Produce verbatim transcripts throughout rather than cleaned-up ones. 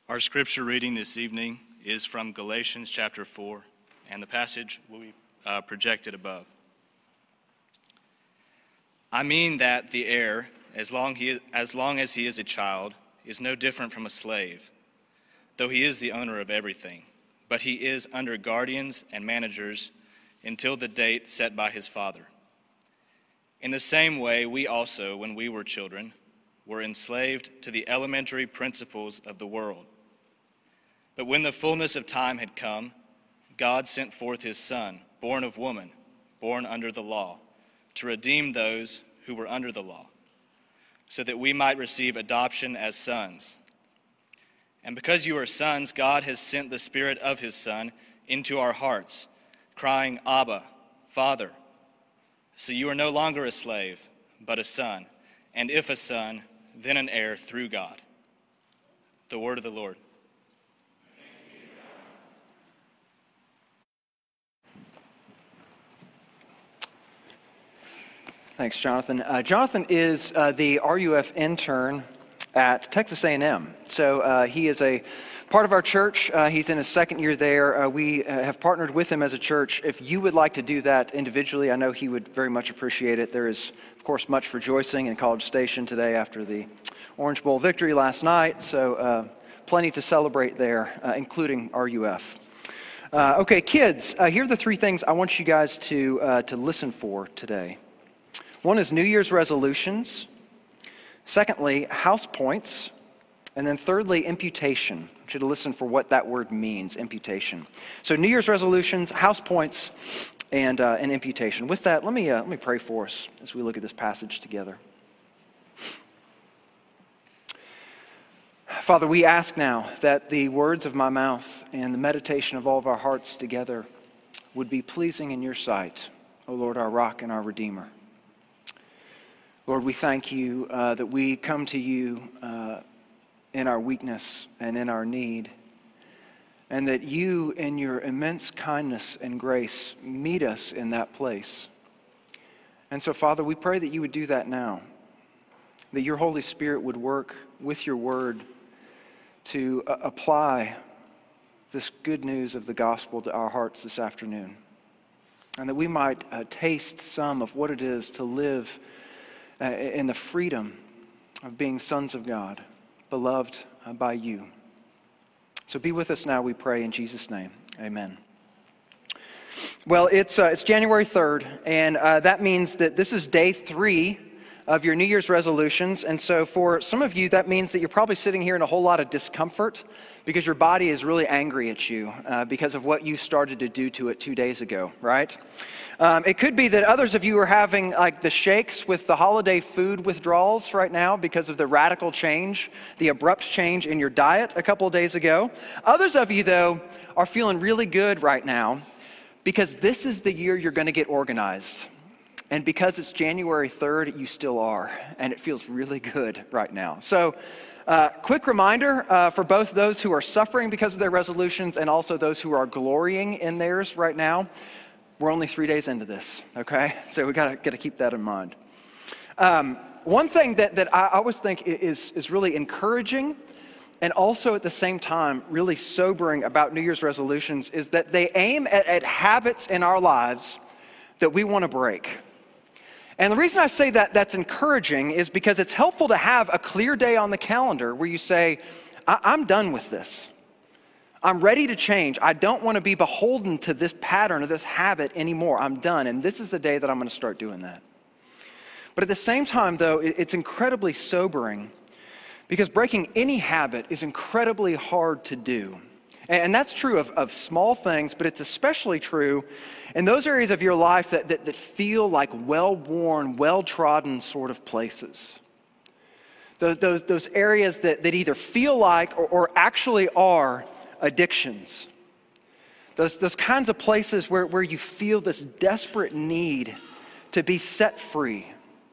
Our scripture reading this evening is from Galatians chapter four, and the passage will be uh, projected above. I mean that the heir, as long, he, as long as he is a child, is no different from a slave, though he is the owner of everything. But he is under guardians and managers until the date set by his father. In the same way, we also, when we were children, were enslaved to the elementary principles of the world. But when the fullness of time had come, God sent forth his Son, born of woman, born under the law, to redeem those who were under the law, so that we might receive adoption as sons. And because you are sons, God has sent the Spirit of his Son into our hearts, crying, Abba, Father. So you are no longer a slave, but a son, and if a son, then an heir through God. The word of the Lord. Thanks, Jonathan. Uh, Jonathan is uh, the R U F intern at Texas A and M. So uh, he is a part of our church. Uh, he's in his second year there. Uh, we uh, have partnered with him as a church. If you would like to do that individually, I know he would very much appreciate it. There is, of course, much rejoicing in College Station today after the Orange Bowl victory last night. So uh, plenty to celebrate there, uh, including R U F. Uh, okay, kids, uh, here are the three things I want you guys to uh, to listen for today. One is New Year's resolutions. Secondly, house points. And then thirdly, imputation. I want you to listen for what that word means, imputation. So New Year's resolutions, house points, and, uh, and imputation. With that, let me, uh, let me pray for us as we look at this passage together. Father, we ask now that the words of my mouth and the meditation of all of our hearts together would be pleasing in your sight, O Lord, our rock and our redeemer. Lord, we thank you uh, that we come to you uh, in our weakness and in our need, and that you, in your immense kindness and grace, meet us in that place. And so, Father, we pray that you would do that now, that your Holy Spirit would work with your word to uh, apply this good news of the gospel to our hearts this afternoon, and that we might uh, taste some of what it is to live Uh, in the freedom of being sons of God, beloved uh, by you. So be with us now, we pray, in Jesus' name. Amen. Well, it's uh, it's January third, and uh, that means that this is day three of your New Year's resolutions. And so for some of you, that means that you're probably sitting here in a whole lot of discomfort because your body is really angry at you uh, because of what you started to do to it two days ago, right? Um, it could be that others of you are having like the shakes with the holiday food withdrawals right now because of the radical change, the abrupt change in your diet a couple of days ago. Others of you, though, are feeling really good right now because this is the year you're going to get organized. And because it's January third, you still are. And it feels really good right now. So, uh, quick reminder uh, for both those who are suffering because of their resolutions and also those who are glorying in theirs right now. We're only three days into this, okay? So we gotta gotta keep that in mind. Um, one thing that, that I always think is, is really encouraging and also at the same time really sobering about New Year's resolutions is that they aim at, at habits in our lives that we want to break. And the reason I say that that's encouraging is because it's helpful to have a clear day on the calendar where you say, I- I'm done with this. I'm ready to change. I don't want to be beholden to this pattern or this habit anymore. I'm done. And this is the day that I'm going to start doing that. But at the same time, though, it's incredibly sobering because breaking any habit is incredibly hard to do. And that's true of, of small things, but it's especially true in those areas of your life that, that, that feel like well-worn, well-trodden sort of places. Those, those, those areas that, that either feel like or, or actually are addictions. Those, those kinds of places where, where you feel this desperate need to be set free.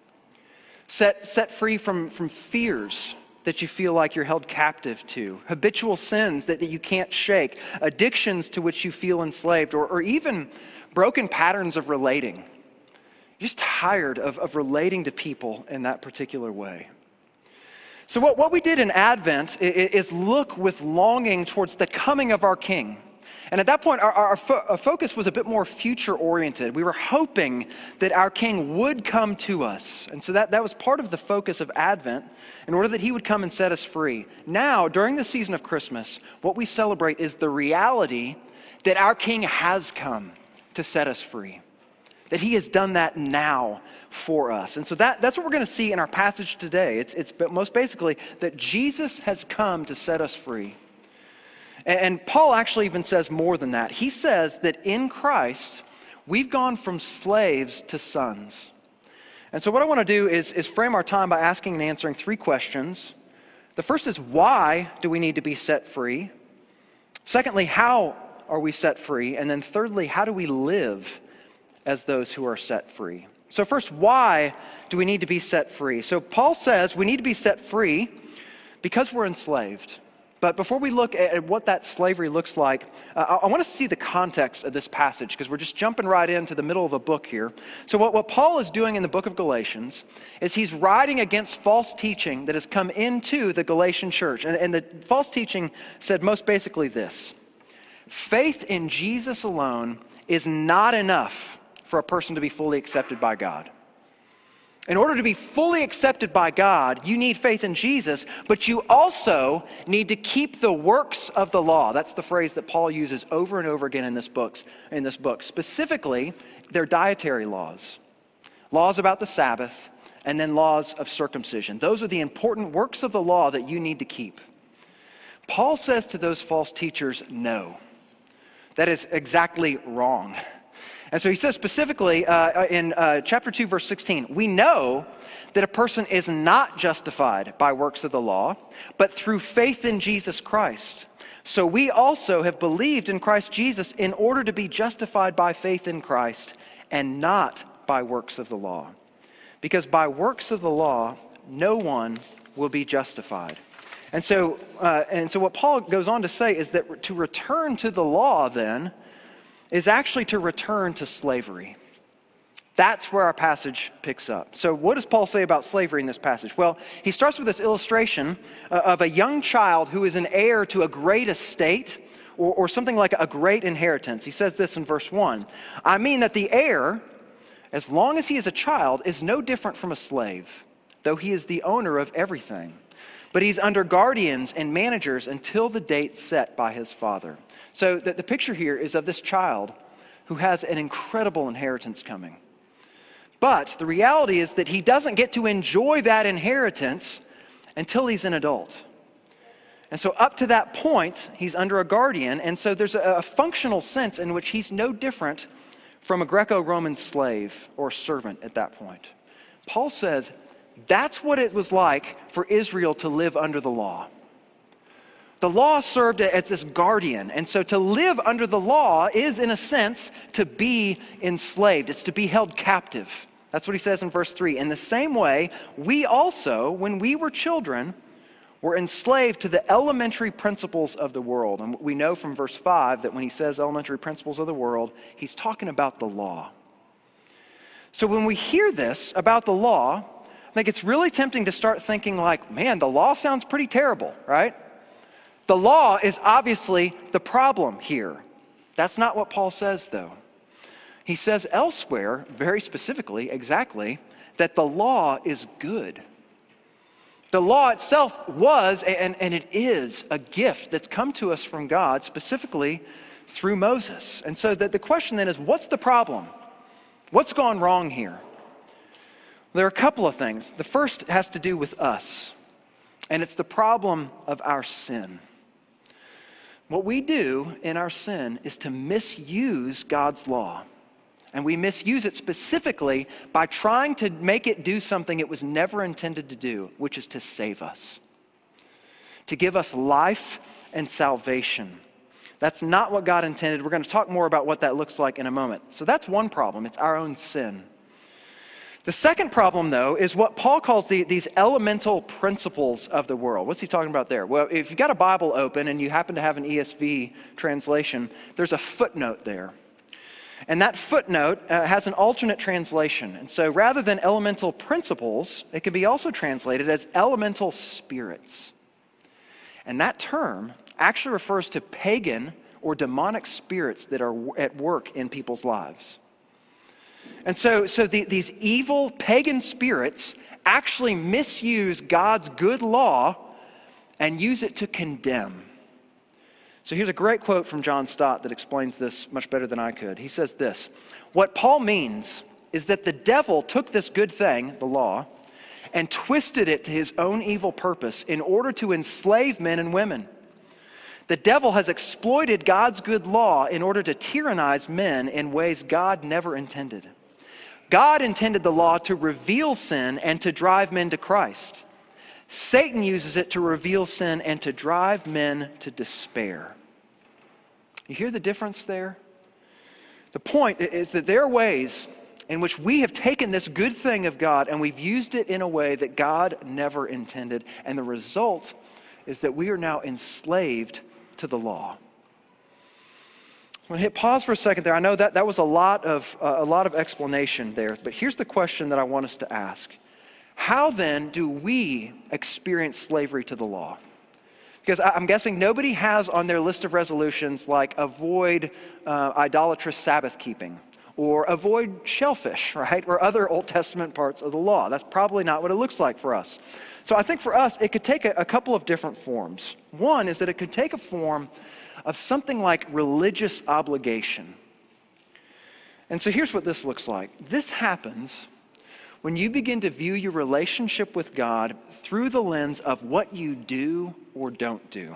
Set, set free from, from fears that you feel like you're held captive to, habitual sins that, that you can't shake, addictions to which you feel enslaved, or, or even broken patterns of relating. You're just tired of, of relating to people in that particular way. So what, what we did in Advent is look with longing towards the coming of our King. And at that point, our, our, fo- our focus was a bit more future-oriented. We were hoping that our King would come to us. And so that, that was part of the focus of Advent, in order that he would come and set us free. Now, during the season of Christmas, what we celebrate is the reality that our King has come to set us free, that he has done that now for us. And so that, that's what we're going to see in our passage today. It's, it's most basically that Jesus has come to set us free. And, and Paul actually even says more than that. He says that in Christ, we've gone from slaves to sons. And so what I want to do is, is frame our time by asking and answering three questions. The first is, why do we need to be set free? Secondly, how are we set free? And then thirdly, how do we live as those who are set free? So first, why do we need to be set free? So Paul says we need to be set free because we're enslaved. But before we look at what that slavery looks like, uh, I want to see the context of this passage, because we're just jumping right into the middle of a book here. So what, what Paul is doing in the book of Galatians is he's writing against false teaching that has come into the Galatian church. And, and the false teaching said most basically this: faith in Jesus alone is not enough for a person to be fully accepted by God. In order to be fully accepted by God, you need faith in Jesus, but you also need to keep the works of the law. That's the phrase that Paul uses over and over again in this book. In this book. Specifically, they're dietary laws. Laws about the Sabbath, and then laws of circumcision. Those are the important works of the law that you need to keep. Paul says to those false teachers, no. That is exactly wrong. And so he says specifically uh, in uh, chapter two, verse sixteen, we know that a person is not justified by works of the law, but through faith in Jesus Christ. So we also have believed in Christ Jesus in order to be justified by faith in Christ and not by works of the law. Because by works of the law, no one will be justified. And so, uh, and so what Paul goes on to say is that to return to the law then is actually to return to slavery. That's where our passage picks up. So what does Paul say about slavery in this passage? Well, he starts with this illustration uh, of a young child who is an heir to a great estate or, or something like a great inheritance. He says this in verse one. I mean that the heir, as long as he is a child, is no different from a slave, though he is the owner of everything. But he's under guardians and managers until the date set by his father. So the, the picture here is of this child who has an incredible inheritance coming. But the reality is that he doesn't get to enjoy that inheritance until he's an adult. And so up to that point, he's under a guardian. And so there's a, a functional sense in which he's no different from a Greco-Roman slave or servant at that point. Paul says that's what it was like for Israel to live under the law. The law served as this guardian. And so to live under the law is, in a sense, to be enslaved. It's to be held captive. That's what he says in verse three. In the same way, we also, when we were children, were enslaved to the elementary principles of the world. And we know from verse five that when he says elementary principles of the world, he's talking about the law. So when we hear this about the law, I think it's really tempting to start thinking like, man, the law sounds pretty terrible, right? The law is obviously the problem here. That's not what Paul says, though. He says elsewhere, very specifically, exactly, that the law is good. The law itself was, and, and it is, a gift that's come to us from God, specifically through Moses. And so the, the question then is, what's the problem? What's gone wrong here? There are a couple of things. The first has to do with us, and it's the problem of our sin. What we do in our sin is to misuse God's law. And we misuse it specifically by trying to make it do something it was never intended to do, which is to save us, to give us life and salvation. That's not what God intended. We're going to talk more about what that looks like in a moment. So that's one problem. It's our own sin. The second problem, though, is what Paul calls the, these elemental principles of the world. What's he talking about there? Well, if you've got a Bible open and you happen to have an E S V translation, there's a footnote there. And that footnote uh, has an alternate translation. And so rather than elemental principles, it can be also translated as elemental spirits. And that term actually refers to pagan or demonic spirits that are at work in people's lives. And so, so the, these evil pagan spirits actually misuse God's good law and use it to condemn. So here's a great quote from John Stott that explains this much better than I could. He says this: "What Paul means is that the devil took this good thing, the law, and twisted it to his own evil purpose in order to enslave men and women. The devil has exploited God's good law in order to tyrannize men in ways God never intended. God intended the law to reveal sin and to drive men to Christ. Satan uses it to reveal sin and to drive men to despair." You hear the difference there? The point is that there are ways in which we have taken this good thing of God and we've used it in a way that God never intended. And the result is that we are now enslaved to the law. I'm going to hit pause for a second there. I know that that was a lot of uh, a lot of explanation there, but here's the question that I want us to ask. How then do we experience slavery to the law? Because I'm guessing nobody has on their list of resolutions like avoid uh, idolatrous Sabbath keeping or avoid shellfish, right? Or other Old Testament parts of the law. That's probably not what it looks like for us. So I think for us, it could take a, a couple of different forms. One is that it could take a form of something like religious obligation. And so here's what this looks like. This happens when you begin to view your relationship with God through the lens of what you do or don't do.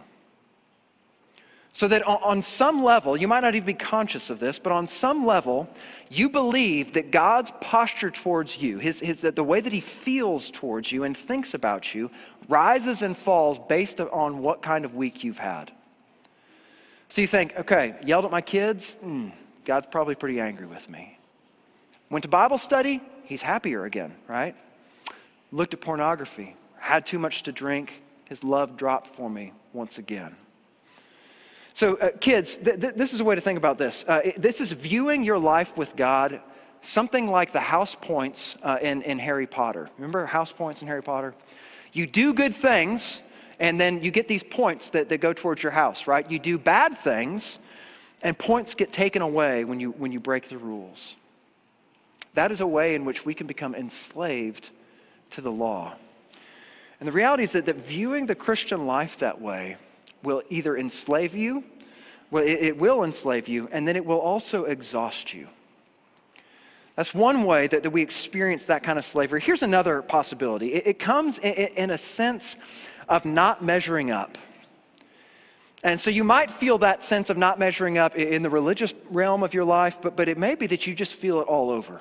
So that on some level, you might not even be conscious of this, but on some level, you believe that God's posture towards you, his, his, that the way that he feels towards you and thinks about you, rises and falls based on what kind of week you've had. So you think, okay, yelled at my kids? Mm, God's probably pretty angry with me. Went to Bible study? He's happier again, right? Looked at pornography, had too much to drink, his love dropped for me once again. So uh, kids, th- th- this is a way to think about this. Uh, it, this is viewing your life with God something like the house points uh, in, in Harry Potter. Remember house points in Harry Potter? You do good things, and then you get these points that, that go towards your house, right? You do bad things, and points get taken away when you when you break the rules. That is a way in which we can become enslaved to the law. And the reality is that, that viewing the Christian life that way will either enslave you, well, it, it will enslave you, and then it will also exhaust you. That's one way that, that we experience that kind of slavery. Here's another possibility. It, it comes in, in a sense of not measuring up. And so you might feel that sense of not measuring up in the religious realm of your life, but, but it may be that you just feel it all over.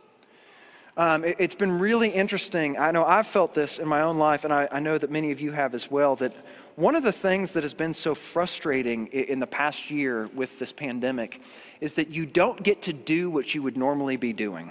Um, it, it's been really interesting. I know I've felt this in my own life, and I, I know that many of you have as well, that one of the things that has been so frustrating in, in the past year with this pandemic is that you don't get to do what you would normally be doing.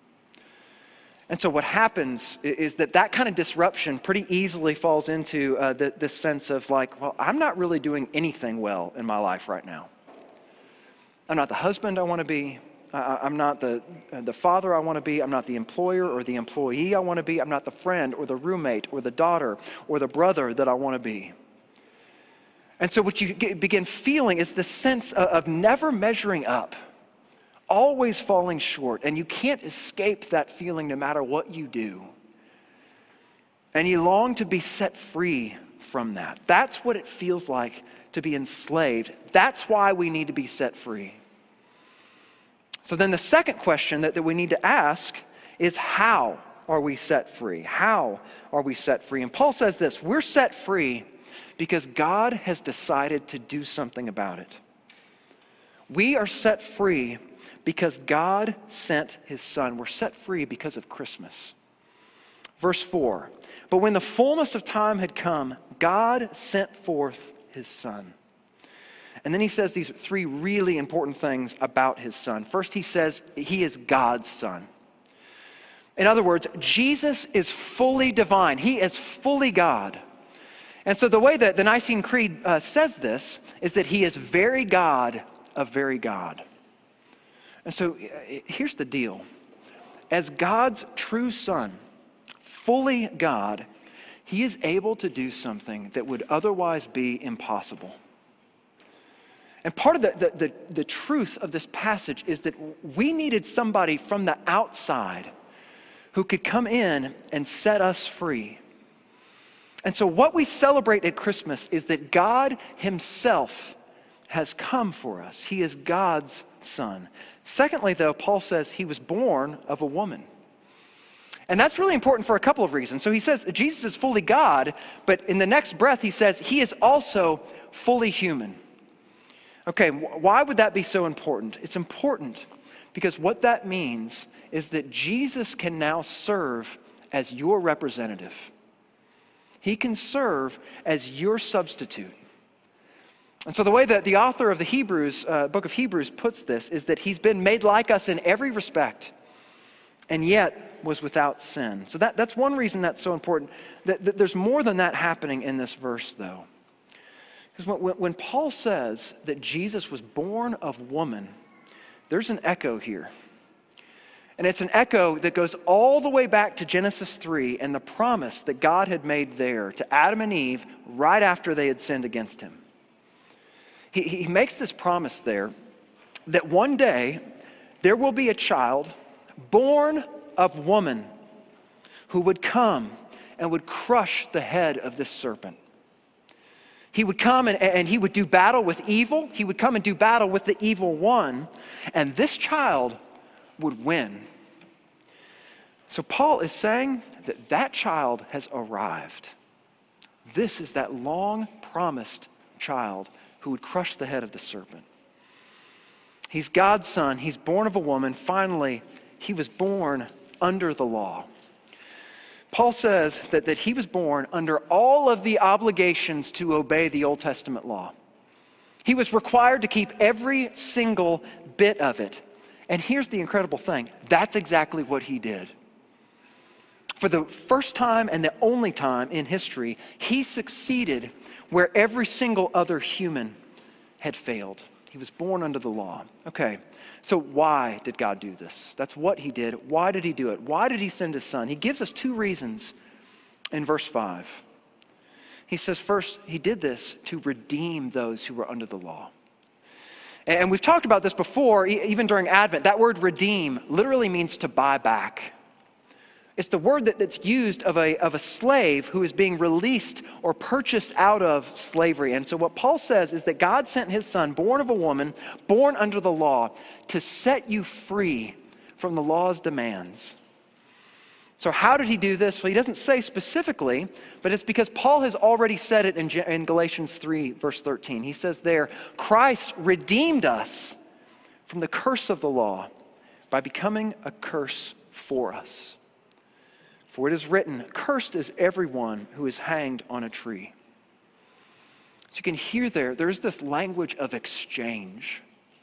And so what happens is that that kind of disruption pretty easily falls into uh, the, this sense of like, well, I'm not really doing anything well in my life right now. I'm not the husband I want to be. Uh, I'm not the, uh, the father I want to be. I'm not the employer or the employee I want to be. I'm not the friend or the roommate or the daughter or the brother that I want to be. And so what you get, begin feeling is the sense of, of never measuring up, always falling short, and you can't escape that feeling no matter what you do. And you long to be set free from that. That's what it feels like to be enslaved. That's why we need to be set free. So then the second question that, that we need to ask is, how are we set free? How are we set free? And Paul says this: we're set free because God has decided to do something about it. We are set free because God sent his son. We're set free because of Christmas. Verse four, but when the fullness of time had come, God sent forth his son. And then he says these three really important things about his son. First, he says he is God's son. In other words, Jesus is fully divine. He is fully God. And so the way that the Nicene Creed uh, says this is that he is very God of very God. And so uh, here's the deal. As God's true son, fully God, he is able to do something that would otherwise be impossible. And part of the, the, the, the truth of this passage is that we needed somebody from the outside who could come in and set us free. And so what we celebrate at Christmas is that God himself has come for us. He is God's son. Secondly, though, Paul says he was born of a woman. And that's really important for a couple of reasons. So he says Jesus is fully God, but in the next breath he says he is also fully human. Okay, why would that be so important? It's important because what that means is that Jesus can now serve as your representative. He can serve as your substitute. And so the way that the author of the Hebrews, uh, book of Hebrews puts this is that he's been made like us in every respect and yet was without sin. So that, that's one reason that's so important. That, that there's more than that happening in this verse, though. Because when, when Paul says that Jesus was born of woman, there's an echo here. And it's an echo that goes all the way back to Genesis three and the promise that God had made there to Adam and Eve right after they had sinned against him. He, he makes this promise there that one day there will be a child born of woman who would come and would crush the head of this serpent. He would come and, and he would do battle with evil. He would come and do battle with the evil one. And this child would win. So Paul is saying that that child has arrived. This is that long promised child who would crush the head of the serpent. He's God's son. He's born of a woman. Finally, he was born under the law. Paul says that, that he was born under all of the obligations to obey the Old Testament law. He was required to keep every single bit of it. And here's the incredible thing. That's exactly what he did. For the first time and the only time in history, he succeeded where every single other human had failed. He was born under the law. Okay, so why did God do this? That's what he did. Why did he do it? Why did he send his son? He gives us two reasons in verse five. He says, first, he did this to redeem those who were under the law. And we've talked about this before, even during Advent. That word redeem literally means to buy back. It's the word that, that's used of a, of a slave who is being released or purchased out of slavery. And so what Paul says is that God sent his son, born of a woman, born under the law, to set you free from the law's demands. So how did he do this? Well, he doesn't say specifically, but it's because Paul has already said it in, in Galatians three, verse thirteen. He says there, Christ redeemed us from the curse of the law by becoming a curse for us. For it is written, cursed is everyone who is hanged on a tree. So you can hear there, there's this language of exchange.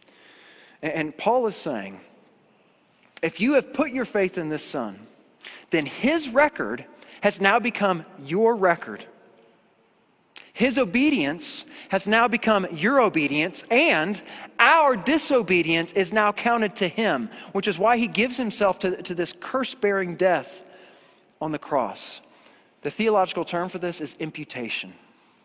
And Paul is saying, if you have put your faith in this son, then his record has now become your record. His obedience has now become your obedience, and our disobedience is now counted to him, which is why he gives himself to, to this curse-bearing death on the cross. The theological term for this is imputation.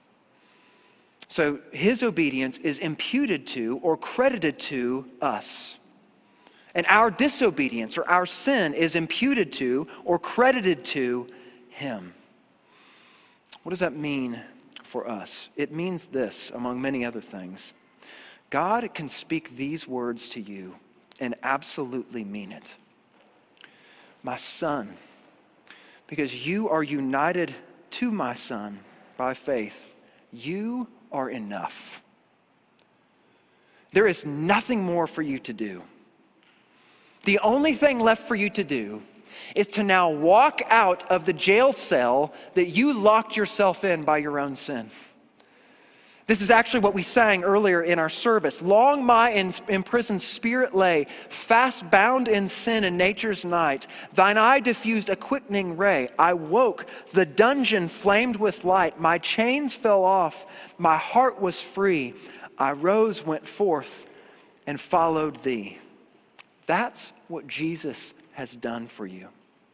So his obedience is imputed to or credited to us. And our disobedience or our sin is imputed to or credited to him. What does that mean for us? It means this, among many other things. God can speak these words to you and absolutely mean it. My son, because you are united to my son by faith, you are enough. There is nothing more for you to do. The only thing left for you to do is to now walk out of the jail cell that you locked yourself in by your own sin. This is actually what we sang earlier in our service. Long my imprisoned spirit lay, fast bound in sin in nature's night. Thine eye diffused a quickening ray. I woke, the dungeon flamed with light. My chains fell off, my heart was free. I rose, went forth, and followed thee. That's what Jesus has done for you.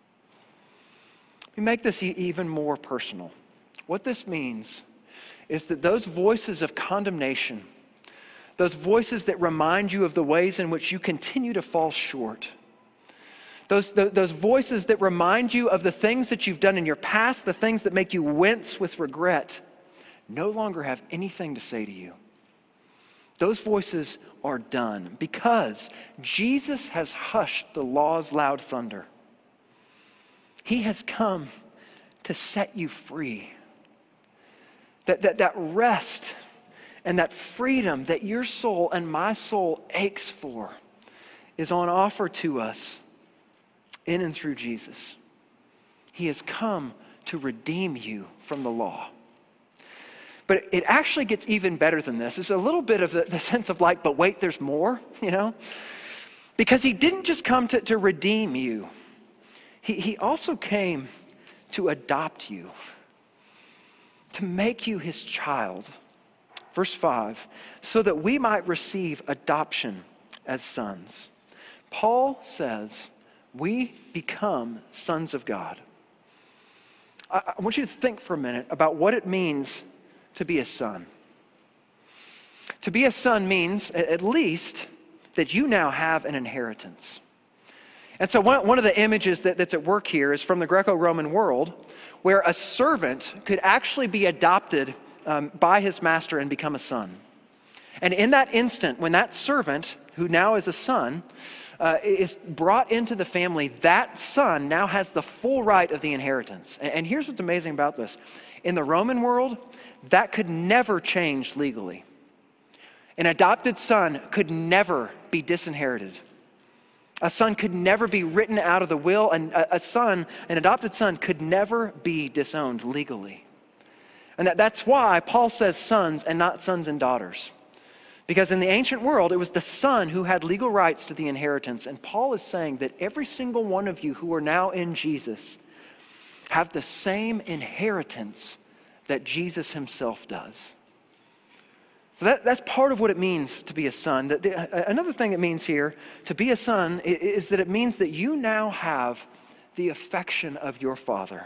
We make this e- even more personal. What this means is that those voices of condemnation, those voices that remind you of the ways in which you continue to fall short, those, those, those voices that remind you of the things that you've done in your past, the things that make you wince with regret, no longer have anything to say to you. Those voices are done because Jesus has hushed the law's loud thunder. He has come to set you free. That, that, that rest and that freedom that your soul and my soul aches for is on offer to us in and through Jesus. He has come to redeem you from the law. But it actually gets even better than this. It's a little bit of the, the sense of like, but wait, there's more, you know? Because he didn't just come to, to redeem you. He, he also came to adopt you, to make you his child. Verse five, so that we might receive adoption as sons. Paul says, we become sons of God. I, I want you to think for a minute about what it means to be a son. To be a son means, at least, that you now have an inheritance. And so one, one of the images that, that's at work here is from the Greco-Roman world, where a servant could actually be adopted um, by his master and become a son. And in that instant, when that servant, who now is a son, uh, is brought into the family, that son now has the full right of the inheritance. And, and here's what's amazing about this. In the Roman world, that could never change legally. An adopted son could never be disinherited. A son could never be written out of the will, and a, a son, an adopted son, could never be disowned legally. And that, that's why Paul says sons and not sons and daughters. Because in the ancient world, it was the son who had legal rights to the inheritance. And Paul is saying that every single one of you who are now in Jesus have the same inheritance that Jesus himself does. So that, that's part of what it means to be a son. The, the, another thing it means here, to be a son, is, is that it means that you now have the affection of your father.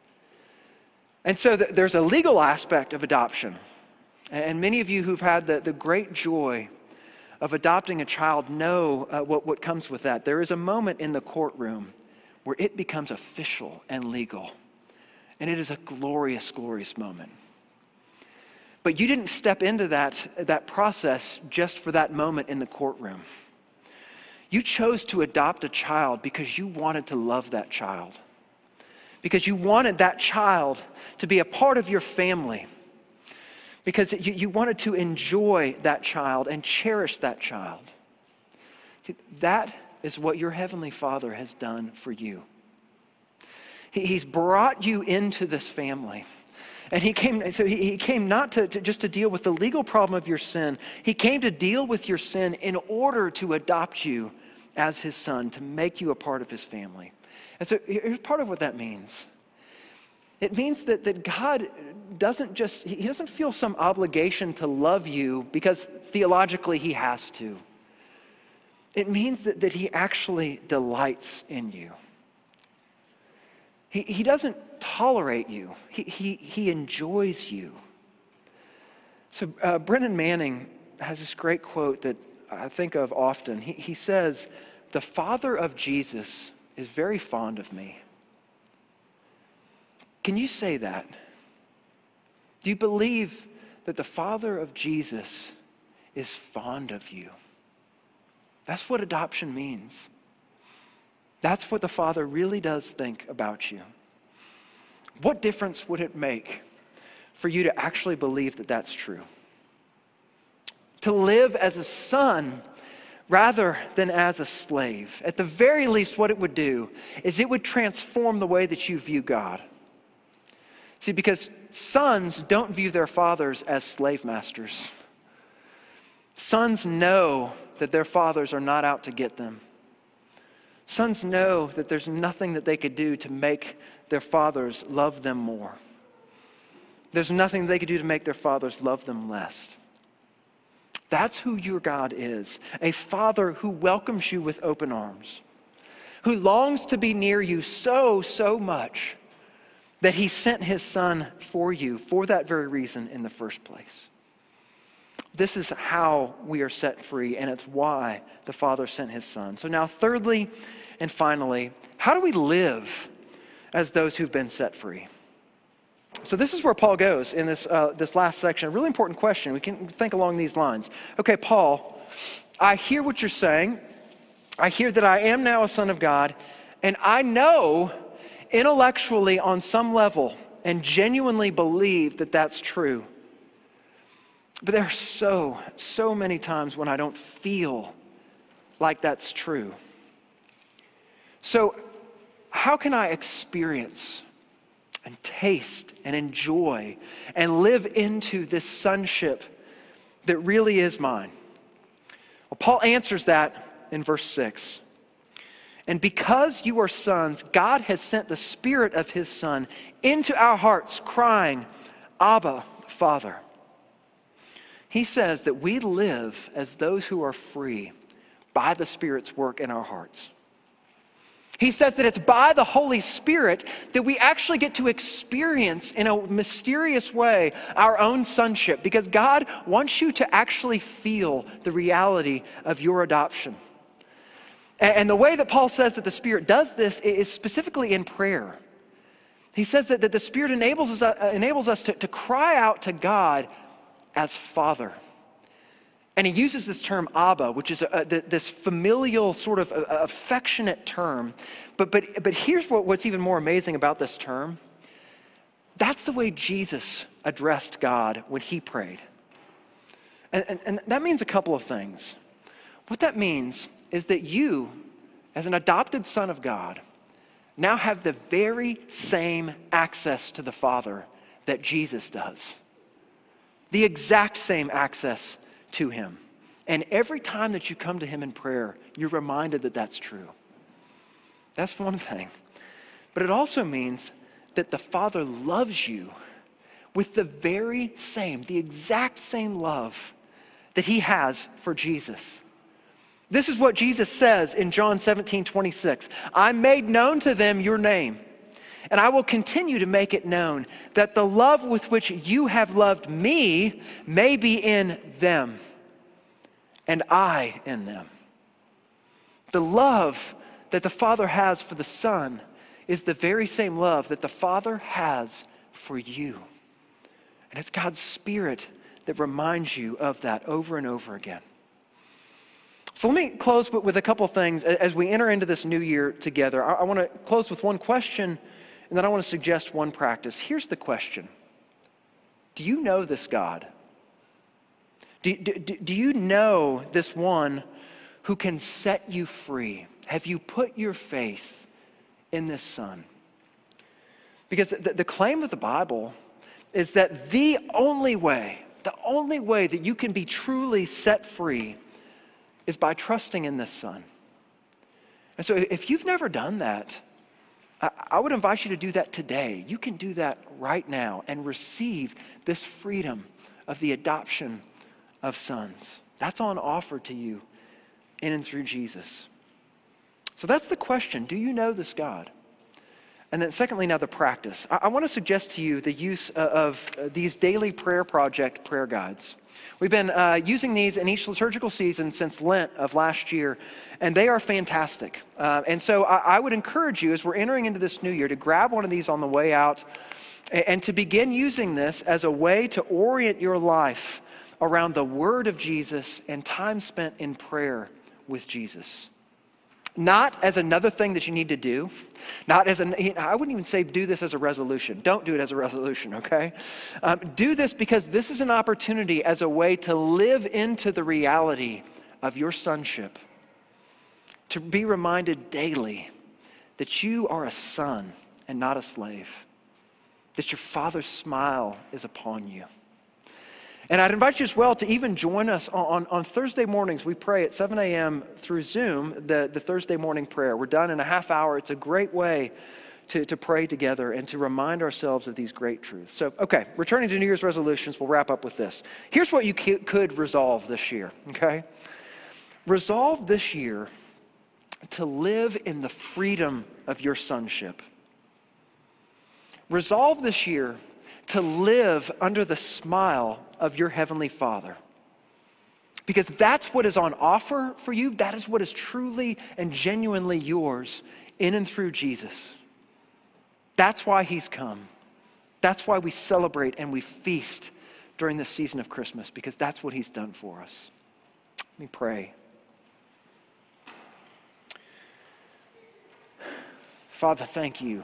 And so th- there's a legal aspect of adoption. And many of you who've had the, the great joy of adopting a child know uh, what, what comes with that. There is a moment in the courtroom where it becomes official and legal. And it is a glorious, glorious moment. But you didn't step into that, that process just for that moment in the courtroom. You chose to adopt a child because you wanted to love that child. Because you wanted that child to be a part of your family. Because you, you wanted to enjoy that child and cherish that child. See, that is what your Heavenly Father has done for you. He, he's brought you into this family. And he came, so he, he came not to, to just to deal with the legal problem of your sin. He came to deal with your sin in order to adopt you as his son, to make you a part of his family. And so here's part of what that means. It means that, that God doesn't just, he doesn't feel some obligation to love you because theologically he has to. It means that, that he actually delights in you. He, he doesn't tolerate you. He, he, he enjoys you. So uh, Brennan Manning has this great quote that I think of often. He, he says, "The Father of Jesus is very fond of me." Can you say that? Do you believe that the Father of Jesus is fond of you? That's what adoption means. That's what the Father really does think about you. What difference would it make for you to actually believe that that's true? To live as a son rather than as a slave. At the very least, what it would do is it would transform the way that you view God. See, because sons don't view their fathers as slave masters. Sons know that their fathers are not out to get them. Sons know that there's nothing that they could do to make their fathers love them more. There's nothing they could do to make their fathers love them less. That's who your God is, a Father who welcomes you with open arms, who longs to be near you so, so much that he sent his Son for you for that very reason in the first place. This is how we are set free, and it's why the Father sent his Son. So now, thirdly and finally, how do we live as those who've been set free? So this is where Paul goes in this, uh, this last section. A really important question. We can think along these lines. Okay, Paul, I hear what you're saying. I hear that I am now a son of God, and I know intellectually on some level and genuinely believe that that's true. But there are so, so many times when I don't feel like that's true. So how can I experience and taste and enjoy and live into this sonship that really is mine? Well, Paul answers that in verse six. And because you are sons, God has sent the Spirit of his Son into our hearts, crying, Abba, Father. He says that we live as those who are free by the Spirit's work in our hearts. He says that it's by the Holy Spirit that we actually get to experience in a mysterious way our own sonship, because God wants you to actually feel the reality of your adoption. And the way that Paul says that the Spirit does this is specifically in prayer. He says that, that the Spirit enables us, uh, enables us to, to cry out to God as Father. And he uses this term Abba, which is a, a, this familial sort of a, a affectionate term. But, but, but here's what, what's even more amazing about this term. That's the way Jesus addressed God when he prayed. And, and, and that means a couple of things. What that means is that you, as an adopted son of God, now have the very same access to the Father that Jesus does. The exact same access to him. And every time that you come to him in prayer, you're reminded that that's true. That's one thing. But it also means that the Father loves you with the very same, the exact same love that he has for Jesus. This is what Jesus says in John seventeen twenty-six. I made known to them your name, and I will continue to make it known, that the love with which you have loved me may be in them, and I in them. The love that the Father has for the Son is the very same love that the Father has for you. And it's God's Spirit that reminds you of that over and over again. So let me close with a couple of things as we enter into this new year together. I want to close with one question, and then I want to suggest one practice. Here's the question. Do you know this God? Do, do, do you know this one who can set you free? Have you put your faith in this Son? Because the, the claim of the Bible is that the only way, the only way that you can be truly set free is by trusting in this Son. And so if you've never done that, I, I would invite you to do that today. You can do that right now and receive this freedom of the adoption of sons. That's on offer to you in and through Jesus. So that's the question. Do you know this God? And then secondly, now the practice. I, I want to suggest to you the use of, of these daily prayer project prayer guides. We've been uh, using these in each liturgical season since Lent of last year, and they are fantastic. Uh, and so I, I would encourage you, as we're entering into this new year, to grab one of these on the way out and, and to begin using this as a way to orient your life around the Word of Jesus and time spent in prayer with Jesus. Not as another thing that you need to do. Not as an, I wouldn't even say do this as a resolution. Don't do it as a resolution, okay? Um, do this because this is an opportunity as a way to live into the reality of your sonship. To be reminded daily that you are a son and not a slave. That your Father's smile is upon you. And I'd invite you as well to even join us on, on, on Thursday mornings. We pray at seven a.m. through Zoom, the, the Thursday morning prayer. We're done in a half hour. It's a great way to, to pray together and to remind ourselves of these great truths. So, okay, returning to New Year's resolutions, we'll wrap up with this. Here's what you could resolve this year, okay? Resolve this year to live in the freedom of your sonship. Resolve this year to live under the smile of your Heavenly Father. Because that's what is on offer for you. That is what is truly and genuinely yours in and through Jesus. That's why he's come. That's why we celebrate and we feast during this season of Christmas, because that's what he's done for us. Let me pray. Father, thank you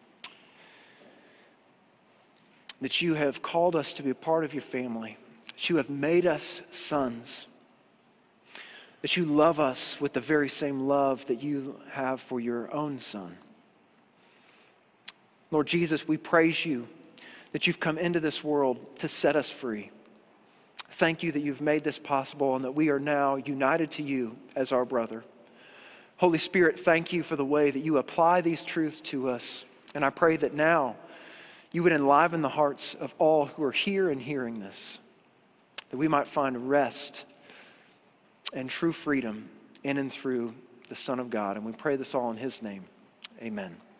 that you have called us to be a part of your family, that you have made us sons, that you love us with the very same love that you have for your own Son. Lord Jesus, we praise you that you've come into this world to set us free. Thank you that you've made this possible and that we are now united to you as our brother. Holy Spirit, thank you for the way that you apply these truths to us. And I pray that now you would enliven the hearts of all who are here and hearing this, that we might find rest and true freedom in and through the Son of God. And we pray this all in his name. Amen.